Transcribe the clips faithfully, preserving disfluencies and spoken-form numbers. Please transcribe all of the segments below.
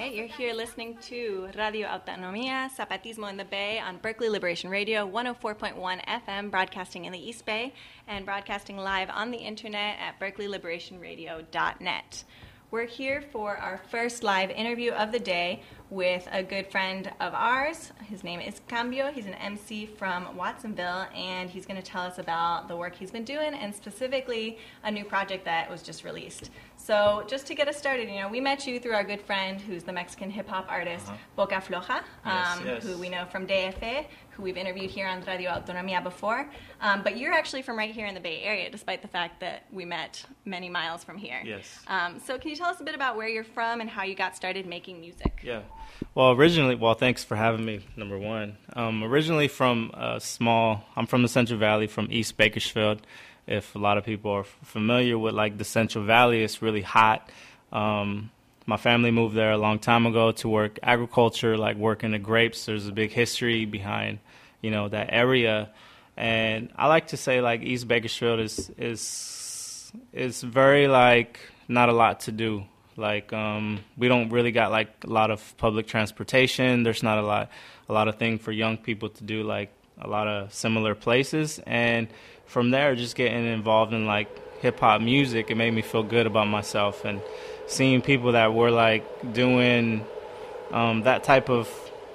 right, you're here listening to Radio Autonomia, Zapatismo in the Bay on Berkeley Liberation Radio, one oh four point one F M, broadcasting in the East Bay and broadcasting live on the internet at berkeley liberation radio dot net. We're here for our first live interview of the day with a good friend of ours. His name is Cambio. He's an M C from Watsonville, and he's going to tell us about the work he's been doing and specifically a new project that was just released. So just to get us started, you know, we met you through our good friend who's the Mexican hip-hop artist, uh-huh. Boca Floja, um, yes, yes. who we know from D F A, who we've interviewed here on Radio Autonomia before. Um, but you're actually from right here in the Bay Area, despite the fact that we met many miles from here. Yes. Um, so can you tell us a bit about where you're from and how you got started making music? Yeah. Well, originally, well, thanks for having me, number one. Um, originally from a small, I'm from the Central Valley, from East Bakersfield. If a lot of people are familiar with, like, the Central Valley, it's really hot. Um, my family moved there a long time ago to work agriculture, like working the grapes. There's a big history behind, you know, that area. And I like to say, like, East Bakersfield is is is very, like, not a lot to do. Like, um, we don't really got, like, a lot of public transportation. There's not a lot, a lot of thing for young people to do, like, a lot of similar places. And from there, just getting involved in, like, hip-hop music, it made me feel good about myself. And seeing people that were, like, doing um, that type of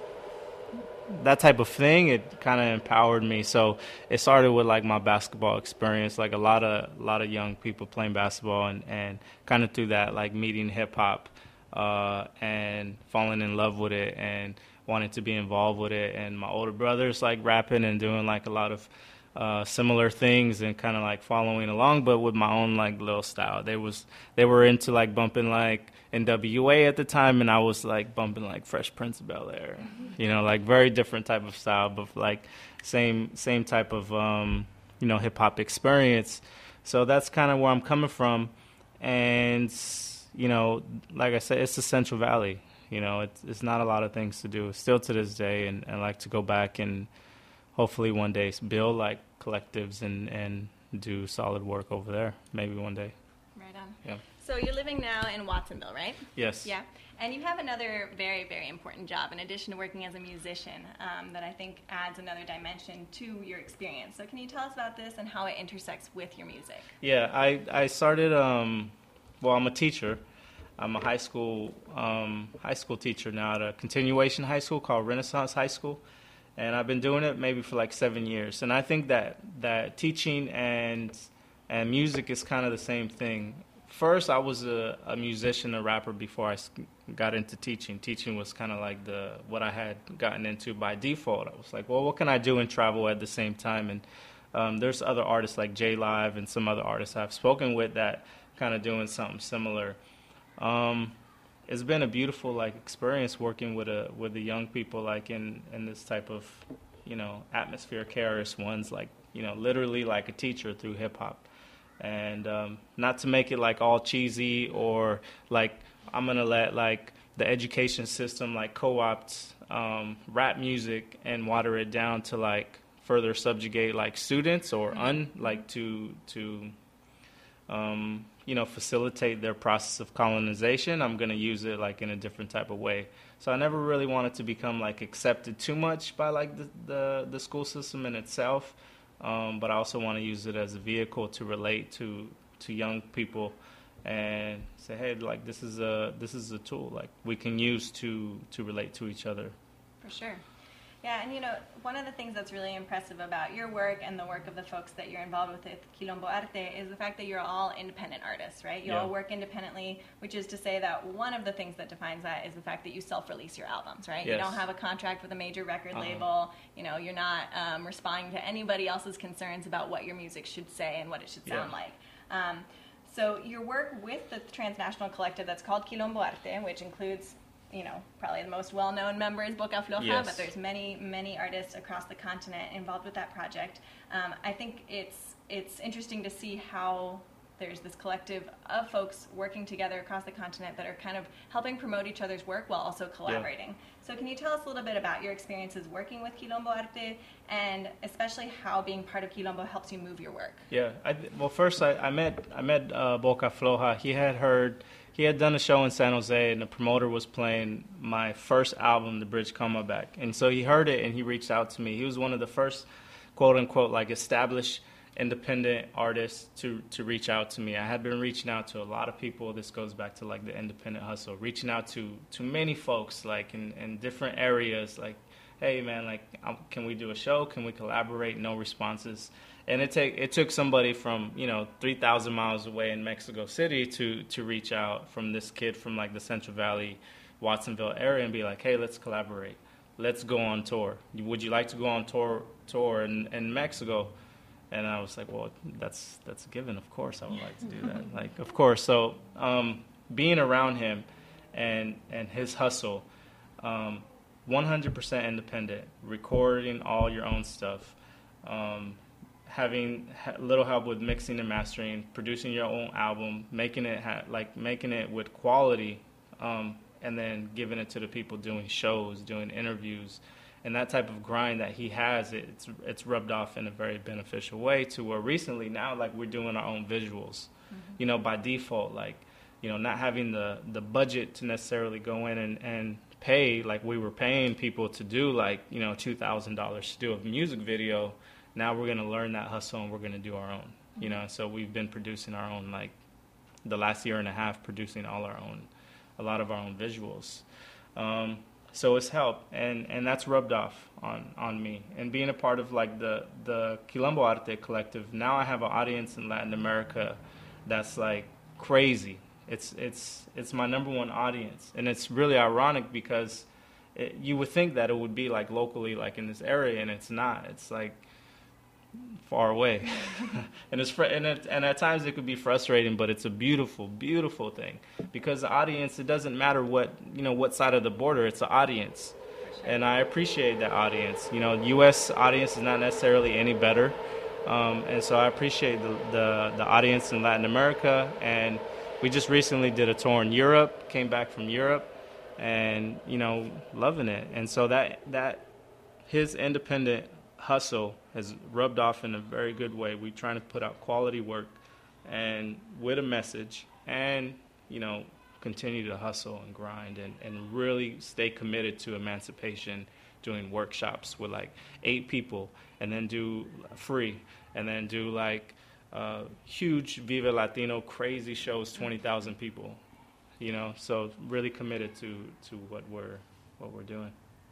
that type of thing, it kind of empowered me. So it started with, like, my basketball experience, like a lot of a lot of young people playing basketball, and, and kind of through that, like, meeting hip-hop uh, and falling in love with it and wanting to be involved with it. And my older brother's, like, rapping and doing, like, a lot of uh, similar things and kind of, like, following along, but with my own, like, little style. They was they were into, like, bumping, like, N W A at the time, and I was, like, bumping, like, Fresh Prince of Bel-Air. You know, like, very different type of style, but, like, same same type of, um, you know, hip-hop experience. So that's kind of where I'm coming from. And, you know, like I said, it's the Central Valley. You know, it's, it's not a lot of things to do still to this day, and I like to go back and hopefully one day build, like, collectives and, and do solid work over there, maybe one day. Right on. Yeah. So you're living now in Watsonville, right? Yes. Yeah. And you have another very, very important job in addition to working as a musician um, that I think adds another dimension to your experience. So can you tell us about this and how it intersects with your music? Yeah, I, I started, um, well, I'm a teacher. I'm a high school um, high school teacher now at a continuation high school called Renaissance High School. And I've been doing it maybe for like seven years. And I think that, that teaching and and music is kind of the same thing. First, I was a, a musician, a rapper before I got into teaching. Teaching was kind of like the what I had gotten into by default. I was like, well, what can I do and travel at the same time? And um, there's other artists like J Live and some other artists I've spoken with that kind of doing something similar. Um, it's been a beautiful, like, experience working with a with the young people, like, in, in this type of, you know, atmosphere, K R S One's, like, you know, literally like a teacher through hip hop. And um, not to make it, like, all cheesy or, like, I'm going to let, like, the education system, like, co-opt um, rap music and water it down to, like, further subjugate, like, students or, un like, to, to um, you know, facilitate their process of colonization. I'm going to use it, like, in a different type of way. So I never really wanted to become, like, accepted too much by, like, the, the, the school system in itself. Um, but I also want to use it as a vehicle to relate to, to young people and say, hey, like, this is a this is a tool, like, we can use to, to relate to each other. For sure. Yeah, and, you know, one of the things that's really impressive about your work and the work of the folks that you're involved with at Quilombo Arte is the fact that you're all independent artists, right? You yeah. all work independently, which is to say that one of the things that defines that is the fact that you self-release your albums, right? Yes. You don't have a contract with a major record uh-huh. label. You know, you're not um, responding to anybody else's concerns about what your music should say and what it should sound yeah. like. Um, so your work with the transnational collective that's called Quilombo Arte, which includes, you know, probably the most well-known member is Boca Floja, yes. but there's many, many artists across the continent involved with that project. Um, I think it's it's interesting to see how there's this collective of folks working together across the continent that are kind of helping promote each other's work while also collaborating. Yeah. So can you tell us a little bit about your experiences working with Quilombo Arte and especially how being part of Quilombo helps you move your work? Yeah. I, well, first I, I met I met uh, Boca Floja. He had heard he had done a show in San Jose, and the promoter was playing my first album, The Bridge Come Back. And so he heard it, and he reached out to me. He was one of the first, quote-unquote, like, established independent artists to, to reach out to me. I had been reaching out to a lot of people. This goes back to, like, the independent hustle, reaching out to, to many folks, like, in, in different areas, like, hey, man, like, can we do a show? Can we collaborate? No responses. And it take it took somebody from, you know, three thousand miles away in Mexico City to, to reach out from this kid from, like, the Central Valley, Watsonville area and be like, hey, let's collaborate. Let's go on tour. Would you like to go on tour tour in, in Mexico? And I was like, well, that's that's a given. Of course I would like to do that. Like, of course. So um, being around him and and his hustle, um, one hundred percent independent, recording all your own stuff, um, having a little help with mixing and mastering, producing your own album, making it ha- like making it with quality, um, and then giving it to the people doing shows, doing interviews, and that type of grind that he has, it's it's rubbed off in a very beneficial way to where recently now, like, we're doing our own visuals, mm-hmm. you know, by default, like, you know, not having the, the budget to necessarily go in and, and pay, like we were paying people to do, like, you know, two thousand dollars to do a music video. Now we're going to learn that hustle and we're going to do our own, mm-hmm. you know, so we've been producing our own, like, the last year and a half, producing all our own, a lot of our own visuals. Um, So it's helped, and, and that's rubbed off on, on me. And being a part of, like, the, the Quilombo Arte Collective, now I have an audience in Latin America that's, like, crazy. It's it's it's my number one audience, and it's really ironic because it, you would think that it would be, like, locally, like, in this area, and it's not. It's, like, far away. and it's fr- and, it, and at times it could be frustrating, but it's a beautiful, beautiful thing because the audience, it doesn't matter what, you know, what side of the border, it's an audience. Sure. And I appreciate that audience. You know, U S audience is not necessarily any better. Um, and so I appreciate the, the, the audience in Latin America. And we just recently did a tour in Europe, came back from Europe, and, you know, loving it. And so that that his independent hustle has rubbed off in a very good way. We're trying to put out quality work and with a message and, you know, continue to hustle and grind and, and really stay committed to emancipation, doing workshops with like eight people and then do free and then do like uh, huge Viva Latino crazy shows, twenty thousand people, you know, so really committed to, to what we're what we're doing.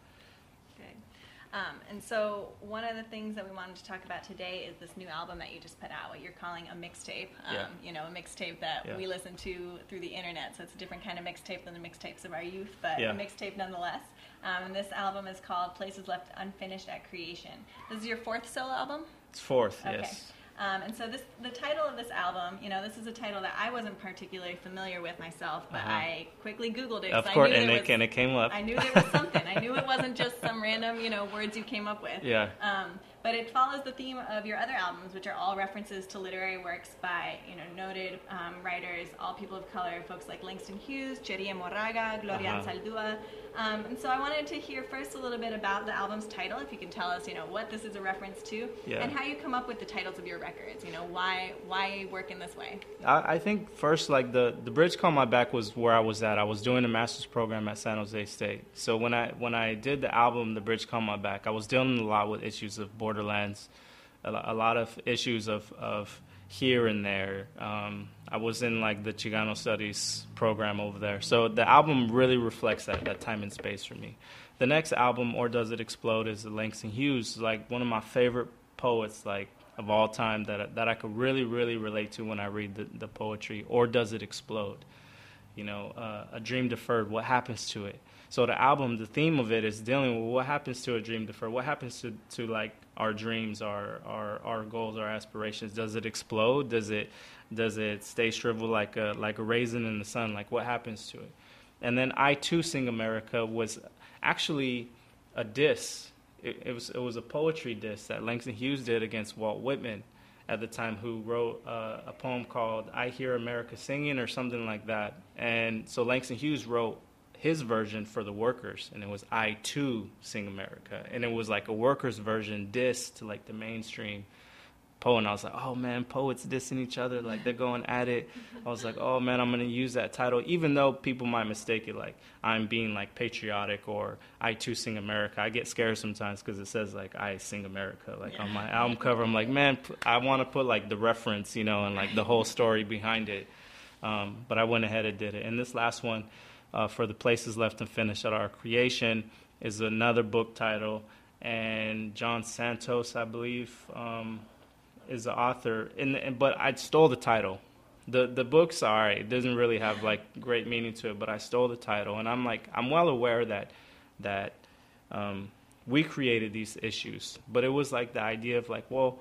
Um, and so one of the things that we wanted to talk about today is this new album that you just put out, what you're calling a mixtape. Um, yeah. You know, a mixtape that yeah. we listen to through the internet, so it's a different kind of mixtape than the mixtapes of our youth, but yeah. a mixtape nonetheless. Um, and this album is called Places Left Unfinished at Creation. This is your fourth solo album? It's fourth, okay. yes. Um, and so this, the title of this album, you know, this is a title that I wasn't particularly familiar with myself, but uh-huh. I quickly Googled it. Of course, I knew and, it it, was, and it came up. I knew there was something. I knew it wasn't just some random, you know, words you came up with. Yeah. Um, but it follows the theme of your other albums, which are all references to literary works by, you know, noted um, writers, all people of color, folks like Langston Hughes, Cheria Moraga, Gloria uh-huh. Anzaldúa. Um, and so I wanted to hear first a little bit about the album's title, if you can tell us, you know, what this is a reference to, yeah. and how you come up with the titles of your records. You know, why why work in this way? I, I think first, like the the Bridge Called My Back was where I was at. I was doing a master's program at San Jose State. So when I when I did the album, The Bridge Called My Back, I was dealing a lot with issues of borderlands, a, a lot of issues of of here and there. Um, I was in like the Chicano Studies program over there. So the album really reflects that, that time and space for me. The next album, Or Does It Explode, is Langston Hughes, like one of my favorite poets like of all time that that I could really, really relate to when I read the, the poetry. Or Does It Explode? You know, uh, a dream deferred, what happens to it? So the album, the theme of it is dealing with what happens to a dream deferred. What happens to, to like our dreams, our, our our goals, our aspirations? Does it explode? Does it does it stay shriveled like a like a raisin in the sun? Like what happens to it? And then I Too Sing America was actually a diss. It, it was it was a poetry diss that Langston Hughes did against Walt Whitman at the time, who wrote uh, a poem called I Hear America Singing or something like that. And so Langston Hughes wrote his version for the workers, and it was I Too Sing America, and it was like a workers version diss to like the mainstream Poe, and I was like, oh man, poets dissing each other, like they're going at it. I was like, oh man, I'm gonna use that title, even though people might mistake it like I'm being like patriotic or I too sing America. I get scared sometimes because it says like I sing America, like yeah. on my album cover. I'm like, man, I want to put like the reference, you know, and like the whole story behind it. Um, but I went ahead and did it. And this last one, uh, for the Places Left Unfinished at Our Creation, is another book title, and John Santos, I believe. Um, is the author, and, and but I stole the title. The the book's all right. It doesn't really have like great meaning to it, but I stole the title, and I'm like I'm well aware that that um, we created these issues, but it was like the idea of like, well,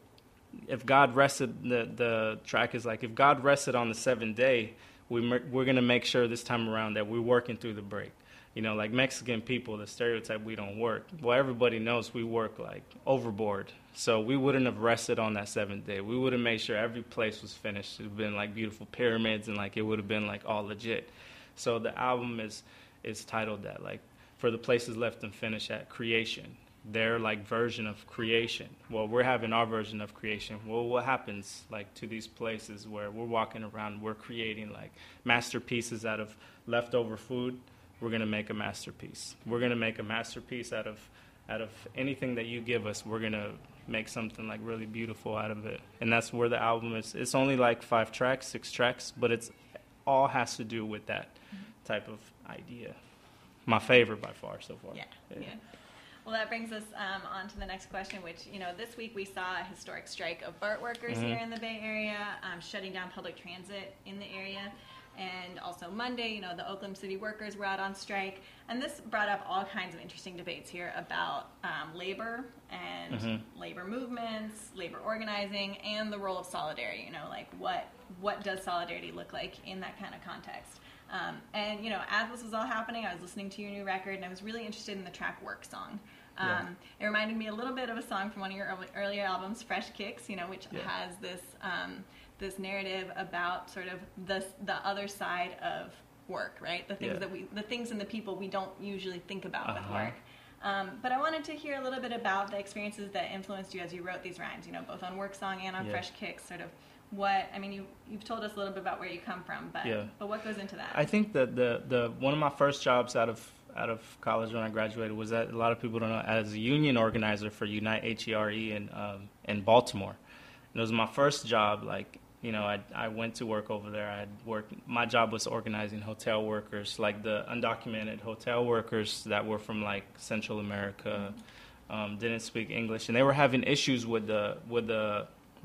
if God rested, the the track is like if God rested on the seventh day, we we're gonna make sure this time around that we're working through the break. You know, like Mexican people, the stereotype we don't work. Well, everybody knows we work like overboard. So we wouldn't have rested on that seventh day. We would have made sure every place was finished. It would have been like beautiful pyramids, and like it would have been like all legit. So the album is is titled that, like for the Places Left Unfinished at Creation. Their like version of creation. Well, we're having our version of creation. Well, what happens like to these places where we're walking around, we're creating like masterpieces out of leftover food? We're going to make a masterpiece. We're going to make a masterpiece out of out of anything that you give us. We're going to make something like really beautiful out of it. And that's where the album is. It's only like five tracks, six tracks, but it's all has to do with that type of idea. My favorite by far so far. Yeah, yeah. yeah. Well, that brings us um, on to the next question, which, you know, this week we saw a historic strike of BART workers mm-hmm. here in the Bay Area, um, shutting down public transit in the area. And also Monday, you know, the Oakland City workers were out on strike. And this brought up all kinds of interesting debates here about um, labor and mm-hmm. labor movements, labor organizing, and the role of solidarity. You know, like what what does solidarity look like in that kind of context? Um, and, you know, as this was all happening, I was listening to your new record, and I was really interested in the track Work Song. Um, yeah. It reminded me a little bit of a song from one of your early, earlier albums, Fresh Kicks, you know, which yeah. has this... Um, this narrative about sort of the the other side of work, right? The things yeah. that we, the things and the people we don't usually think about uh-huh. with work. Um, but I wanted to hear a little bit about the experiences that influenced you as you wrote these rhymes, you know, both on Work Song and on yeah. Fresh Kicks, sort of what, I mean, you, you've told us a little bit about where you come from, but yeah. but what goes into that? I think that the, the one of my first jobs out of out of college when I graduated was that a lot of people don't know, as a union organizer for Unite H E R E in, um, in Baltimore. And it was my first job, like, you know, I I went to work over there. I had worked. My job was organizing hotel workers, like the undocumented hotel workers that were from like Central America, um, didn't speak English, and they were having issues with the with the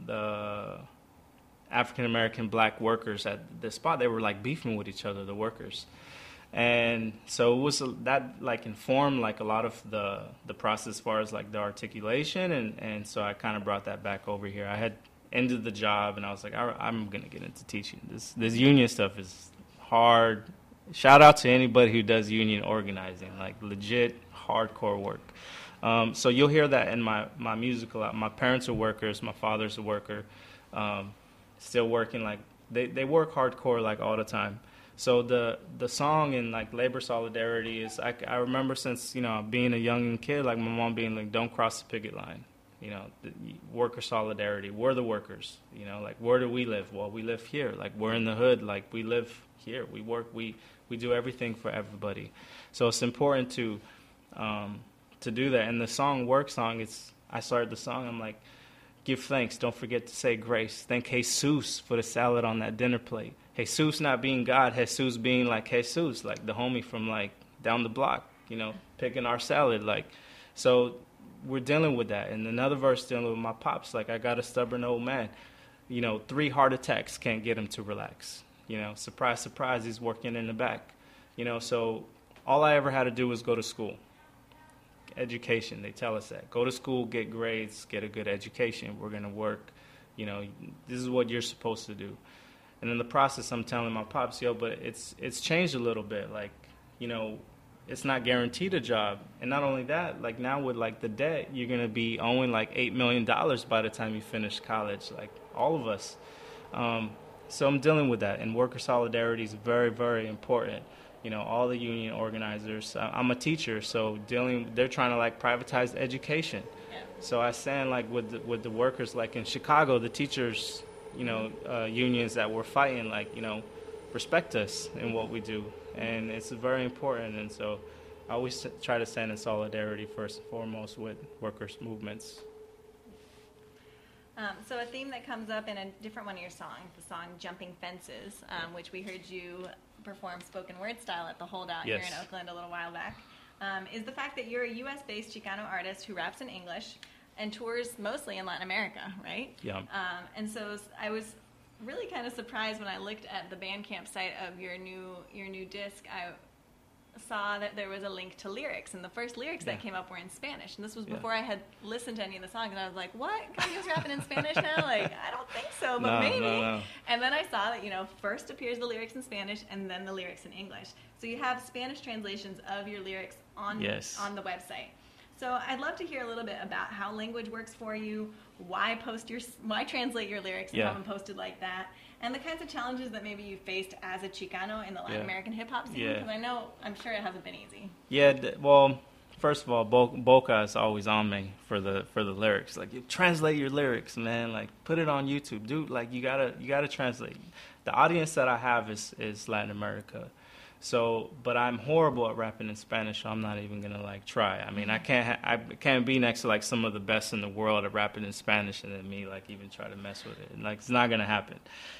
the African American black workers at the spot. They were like beefing with each other, the workers, and so it was that like informed like a lot of the the process as far as like the articulation, and and so I kind of brought that back over here. I had ended the job, and I was like, I, I'm going to get into teaching. This this union stuff is hard. Shout out to anybody who does union organizing, like legit hardcore work. Um, so you'll hear that in my, my music a lot. My parents are workers. My father's a worker. Um, still working. Like they, they work hardcore like all the time. So the the song and like labor solidarity is, I, I remember since, you know, being a young kid, like my mom being like, don't cross the picket line. You know, the worker solidarity. We're the workers. You know, like, where do we live? Well, we live here. Like, we're in the hood. Like, we live here. We work. We we do everything for everybody. So it's important to um, to do that. And the song Work Song, it's I started the song. I'm like, give thanks. Don't forget to say grace. Thank Jesus for the salad on that dinner plate. Jesus not being God. Jesus being like Jesus, like the homie from like down the block. You know, picking our salad. Like, so. We're dealing with that. And another verse dealing with my pops, like, I got a stubborn old man. You know, three heart attacks can't get him to relax. You know, surprise, surprise, he's working in the back. You know, so all I ever had to do was go to school. Education, they tell us that. Go to school, get grades, get a good education. We're going to work. You know, this is what you're supposed to do. And in the process, I'm telling my pops, yo, but it's it's changed a little bit. Like, you know, it's not guaranteed a job. And not only that, like now with like the debt, you're going to be owing like eight million dollars by the time you finish college, like all of us. Um, so I'm dealing with that. And worker solidarity is very, very important. you know, all the union organizers. I- I'm a teacher, so dealing, they're trying to like privatize education. Yeah. So I stand like with the, with the workers, like in Chicago, the teachers, you know, uh, unions that were fighting, like, you know, respect us in what we do, and it's very important. And so I always try to stand in solidarity first and foremost with workers' movements. Um, so a theme that comes up in a different one of your songs, the song Jumping Fences, um, which we heard you perform spoken word style at the Holdout Yes. here in Oakland a little while back, um, is the fact that you're a U S-based Chicano artist who raps in English and tours mostly in Latin America, right? Yeah. Um, and so I was really kind of surprised when I looked at the Bandcamp site of your new your new disc. I saw that there was a link to lyrics, and the first lyrics Yeah. that came up were in Spanish, and this was Yeah. before I had listened to any of the songs, and I was like, what? Kanye's rapping in Spanish now? Like, I don't think so, but No, maybe. no, no. And then I saw that, you know, first appears the lyrics in Spanish, and then the lyrics in English. So you have Spanish translations of your lyrics on Yes. on the website. So I'd love to hear a little bit about how language works for you, why post your, why translate your lyrics and Yeah. have them posted like that, and the kinds of challenges that maybe you faced as a Chicano in the Latin Yeah. American hip hop scene, Yeah. because I know, I'm sure it hasn't been easy. Yeah, th- well, first of all, Bo- Boca is always on me for the for the lyrics. Like, you translate your lyrics, man. Like, put it on YouTube, dude. Like, you gotta you gotta translate. The audience that I have is is Latin America. So, but I'm horrible at rapping in Spanish, so I'm not even gonna like try. I mean, I can't ha- I can't be next to like some of the best in the world at rapping in Spanish, and then me like even try to mess with it. Like, it's not gonna happen.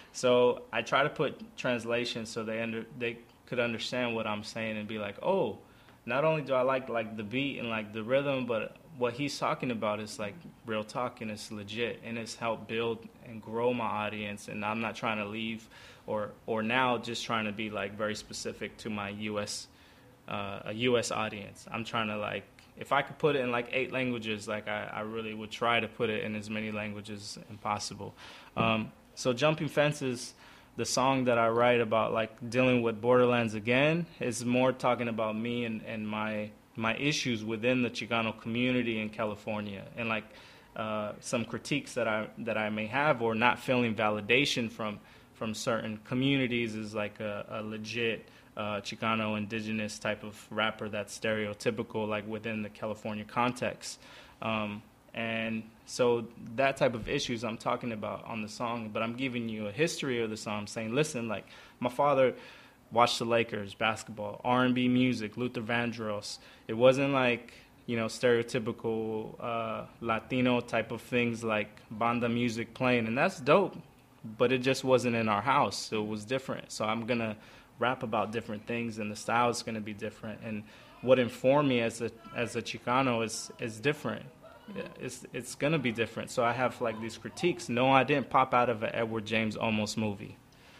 So I try to put translations so they under they could understand what I'm saying and be like, oh, not only do I like like the beat and like the rhythm, but what he's talking about is like real talk, and it's legit, and it's helped build and grow my audience. And I'm not trying to leave or or now just trying to be like very specific to my U S uh, a U S audience. I'm trying to like, if I could put it in like eight languages, like I, I really would try to put it in as many languages as possible. Um, so Jumping Fences, the song that I write about like dealing with borderlands again, is more talking about me and, and my my issues within the Chicano community in California, and like uh, some critiques that I that I may have, or not feeling validation from from certain communities is like a, a legit uh, Chicano indigenous type of rapper that's stereotypical, like within the California context. Um, and so that type of issues I'm talking about on the song, but I'm giving you a history of the song. I'm saying, listen, like my father watched the Lakers, basketball, R and B music, Luther Vandross. It wasn't like, you know, stereotypical uh, Latino type of things like banda music playing, and that's dope. But it just wasn't in our house, so it was different. So I'm going to rap about different things, and the style is going to be different. And what informed me as a as a Chicano is is different. It's it's going to be different. So I have like these critiques. No, I didn't pop out of an Edward James Olmos movie.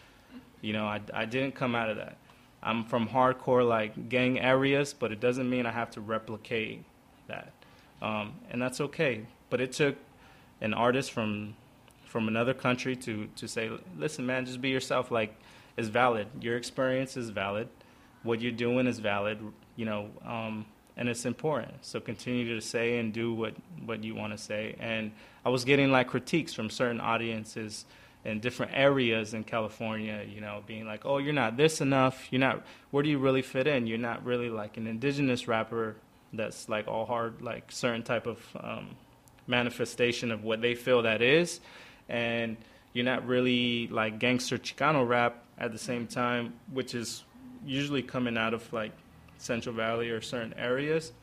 You know, I, I didn't come out of that. I'm from hardcore like gang areas, but it doesn't mean I have to replicate that. Um, and that's okay. But it took an artist from from another country to, to say, listen, man, just be yourself. Like, it's valid. Your experience is valid. What you're doing is valid, you know, um, and it's important. So continue to say and do what, what you want to say. And I was getting, like, critiques from certain audiences in different areas in California, you know, being like, oh, you're not this enough. You're not, where do you really fit in? You're not really, like, an indigenous rapper that's, like, all hard, like, certain type of um, manifestation of what they feel that is. And you're not really like gangster Chicano rap at the same time, which is usually coming out of like Central Valley or certain areas.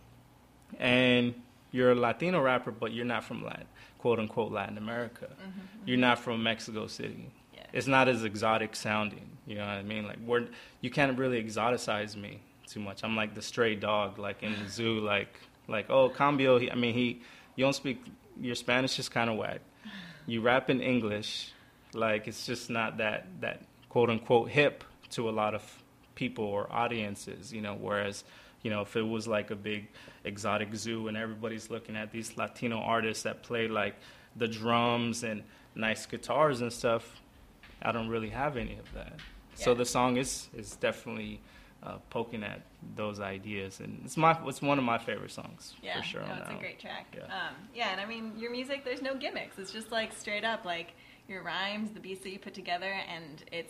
And you're a Latino rapper, but you're not from Latin, quote unquote Latin America. Mm-hmm, mm-hmm. You're not from Mexico City. Yeah. It's not as exotic sounding. You know what I mean? Like we're, you can't really exoticize me too much. I'm like the stray dog, like in the zoo, like like oh Cambio. He, I mean he, you don't speak. Your Spanish is kind of whack. You rap in English, like it's just not that, that quote-unquote hip to a lot of people or audiences, you know, whereas, you know, if it was like a big exotic zoo and everybody's looking at these Latino artists that play like the drums and nice guitars and stuff, I don't really have any of that. Yeah. So the song is, is definitely uh, poking at those ideas, and it's my it's one of my favorite songs yeah, for sure. Yeah, no, it's now. a great track. Yeah. Um, yeah, and I mean, your music, there's no gimmicks. It's just like straight up, like your rhymes, the beats that you put together, and it's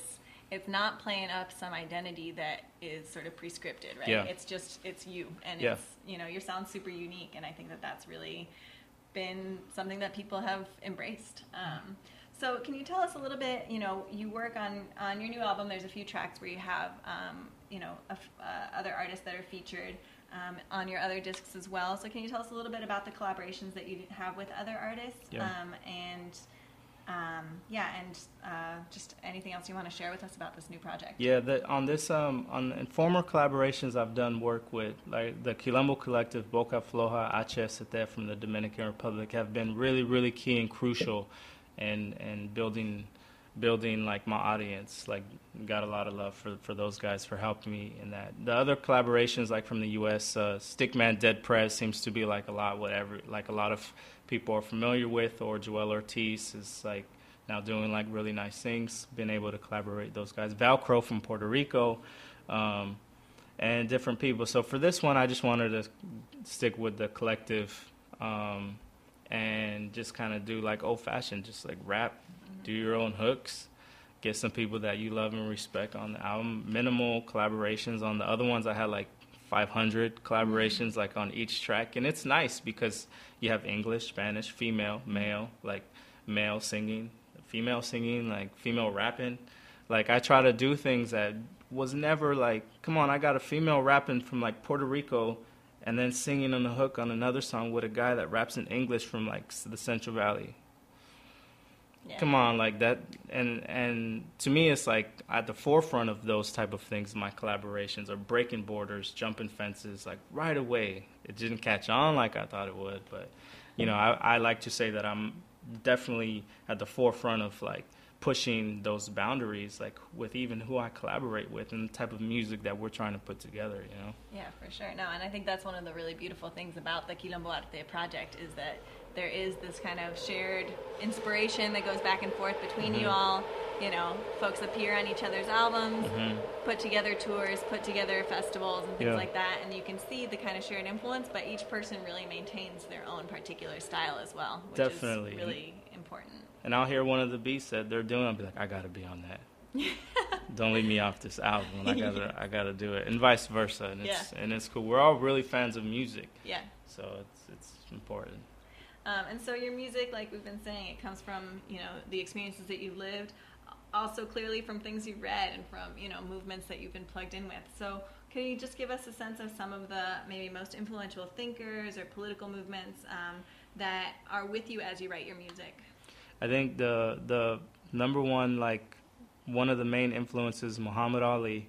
it's not playing up some identity that is sort of prescripted, right? Yeah. It's just, it's you. And yeah. it's, you know, your sound's super unique. And I think that that's really been something that people have embraced. Um, so can you tell us a little bit, you know, you work on, on your new album, there's a few tracks where you have, um, you know, a, uh, other artists that are featured um, on your other discs as well. So can you tell us a little bit about the collaborations that you have with other artists? Yeah. Um, and Um, yeah, and uh, just anything else you want to share with us about this new project? Yeah, the, on this, um, on in former collaborations, I've done work with like the Quilombo Collective, Boca Floja, H S T from the Dominican Republic, have been really, really key and crucial in in building, building like my audience. Like, got a lot of love for for those guys for helping me in that. The other collaborations, like from the U S, uh, Stickman Dead Prez seems to be like a lot whatever, like a lot of people are familiar with, or Joel Ortiz is like now doing like really nice things. Been able to collaborate those guys. Valcro from Puerto Rico, um, and different people. So for this one, I just wanted to stick with the collective, um, and just kind of do like old fashioned, just like rap, do your own hooks, get some people that you love and respect on the album. Minimal collaborations on the other ones. I had like five hundred collaborations like on each track, and it's nice because you have English, Spanish, female, male, like male singing, female singing, like female rapping. Like, I try to do things that was never like, come on, I got a female rapping from like Puerto Rico and then singing on the hook on another song with a guy that raps in English from like the Central Valley. Yeah. Come on, like that, and and to me, it's like at the forefront of those type of things. My collaborations are breaking borders, jumping fences, like right away. It didn't catch on like I thought it would, but you know, I, I like to say that I'm definitely at the forefront of like pushing those boundaries, like with even who I collaborate with and the type of music that we're trying to put together. You know? Yeah, for sure. No, and I think that's one of the really beautiful things about the Quilombo Arte project is that there is this kind of shared inspiration that goes back and forth between mm-hmm. you all. You know, folks appear on each other's albums, mm-hmm. put together tours, put together festivals and things yeah. like that, and you can see the kind of shared influence, but each person really maintains their own particular style as well, which Definitely. is really important. And I'll hear one of the beats that they're doing, I'll be like, I gotta be on that. Don't leave me off this album. I gotta, I gotta do it, and vice versa. And it's yeah. and it's cool. We're all really fans of music. Yeah. So it's it's important. Um, and so your music, like we've been saying, it comes from, you know, the experiences that you've lived, also clearly from things you've read and from, you know, movements that you've been plugged in with. So can you just give us a sense of some of the maybe most influential thinkers or political movements um, that are with you as you write your music? I think the the number one, like, one of the main influences, Muhammad Ali,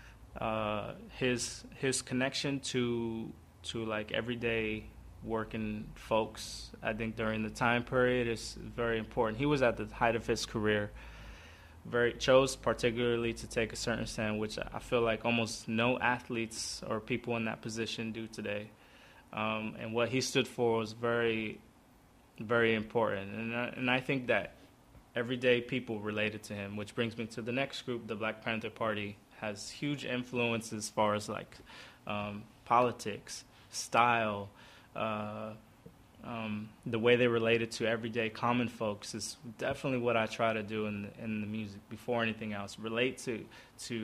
uh, his his connection to to like everyday working folks, I think during the time period is very important. He was at the height of his career, very chose particularly to take a certain stand, which I feel like almost no athletes or people in that position do today. Um, and what he stood for was very, very important. And I, and I think that everyday people related to him, which brings me to the next group, the Black Panther Party, has huge influence as far as like um, politics, style, Uh, um, the way they related to everyday common folks is definitely what I try to do in the, in the music before anything else. Relate to to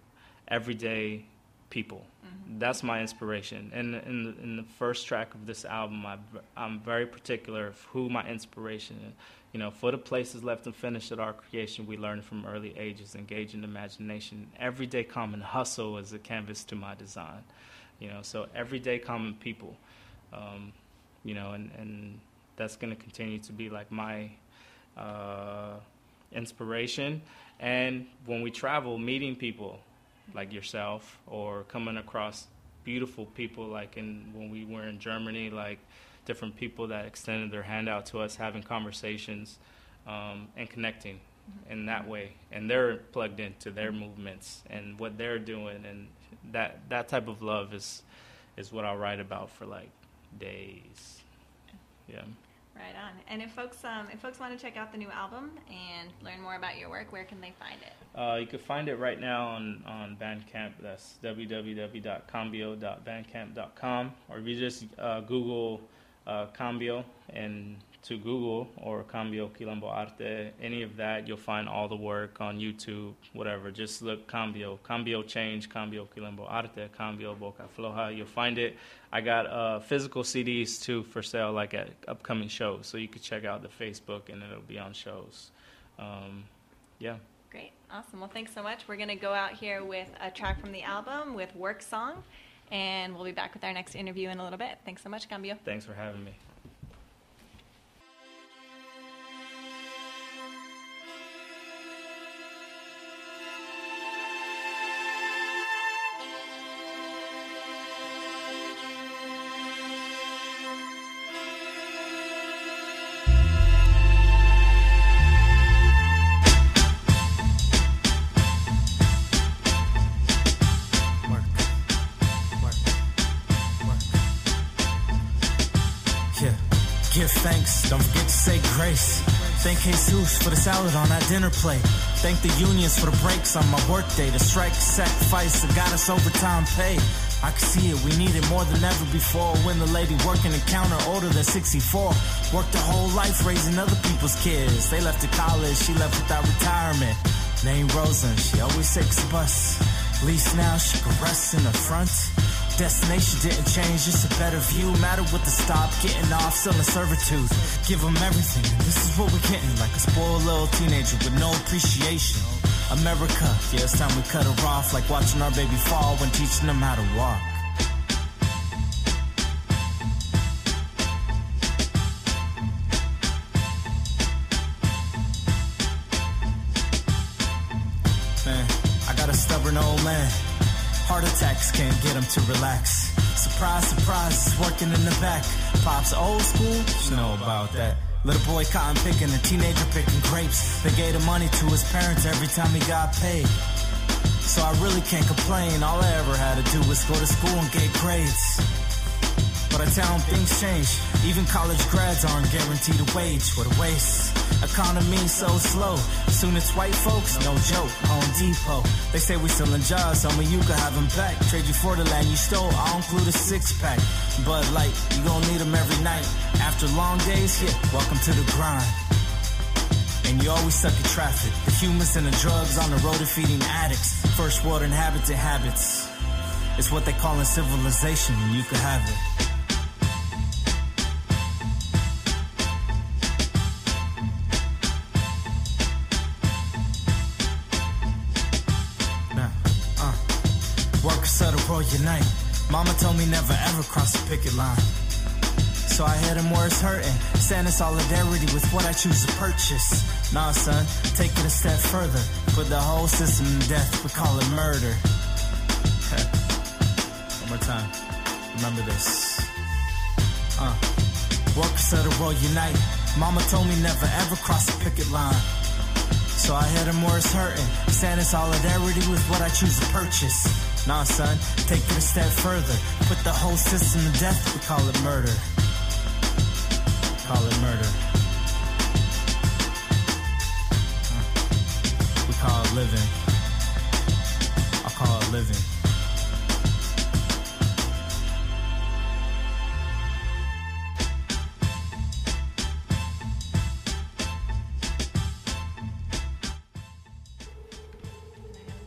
everyday people. Mm-hmm. That's my inspiration. And in, in the first track of this album, I, I'm very particular of who my inspiration is. You know, for the places left unfinished at our creation, we learn from early ages, engage in imagination. Everyday common hustle is a canvas to my design. You know, so everyday common people. Um, you know, and, and that's going to continue to be like my uh, inspiration. And when we travel, meeting people like yourself or coming across beautiful people, like in when we were in Germany, like different people that extended their hand out to us, having conversations um, and connecting mm-hmm. in that way. And they're plugged into their movements and what they're doing. And that, that type of love is, is what I'll write about for like days. Yeah. Right on. And if folks um, if folks want to check out the new album and learn more about your work, where can they find it? Uh, you can find it right now on, on Bandcamp. That's w w w dot cambio dot bandcamp dot com. Or if you just uh, Google uh, Cambio and to Google or Cambio Quilombo Arte, any of that, you'll find all the work on YouTube, whatever. Just look Cambio, Cambio Change, Cambio Quilombo Arte, Cambio Boca Floja. You'll find it. I got uh, physical C Ds, too, for sale, like at upcoming shows. So you could check out the Facebook, and it'll be on shows. Um, yeah. Great. Awesome. Well, thanks so much. We're going to go out here with a track from the album with Work Song, and we'll be back with our next interview in a little bit. Thanks so much, Cambio. Thanks for having me. Give thanks, don't forget to say grace. Thank Jesus for the salad on that dinner plate. Thank the unions for the breaks on my work day. The strike, sacrifice that got us overtime pay. I can see it, we need it more than ever before. When the lady working the counter older than sixty-four. Worked her whole life raising other people's kids. They left to college, she left without retirement. Name Rosa, she always takes the bus. At least now she can rest in the front. Destination didn't change, just a better view. Matter with the stop, getting off, still in servitude. Give them everything, and this is what we're getting. Like a spoiled little teenager with no appreciation. America, yeah, it's time we cut her off. Like watching our baby fall when teaching them how to walk. Man, I got a stubborn old man. Heart attacks can't get him to relax. Surprise, surprise, it's working in the back. Pop's old school, you know about that. Little boy cotton picking, a teenager picking grapes. They gave the money to his parents every time he got paid. So I really can't complain. All I ever had to do was go to school and get grades. But I tell them things change. Even college grads aren't guaranteed a wage. What a waste. Economy so slow. Soon it's white folks, no joke. Home Depot. They say we selling jobs, homie, you can have them back. Trade you for the land you stole, I'll include a six pack. Bud Light, you gon' need them every night. After long days, yeah, welcome to the grind. And you always stuck in traffic. The humans and the drugs on the road are feeding addicts. First world inhabited habits. It's what they call in civilization, and you can have it. Unite. Mama told me never ever cross the picket line. So I hit him where it's hurting. Stand in solidarity with what I choose to purchase. Nah, son, take it a step further. Put the whole system to death, we call it murder. One more time. Remember this. Uh, workers of the world unite. Mama told me never ever cross the picket line. So I hit him where it's hurting. Stand in solidarity with what I choose to purchase. Nah, son, take it a step further. Put the whole system to death, we call it murder. Call it murder.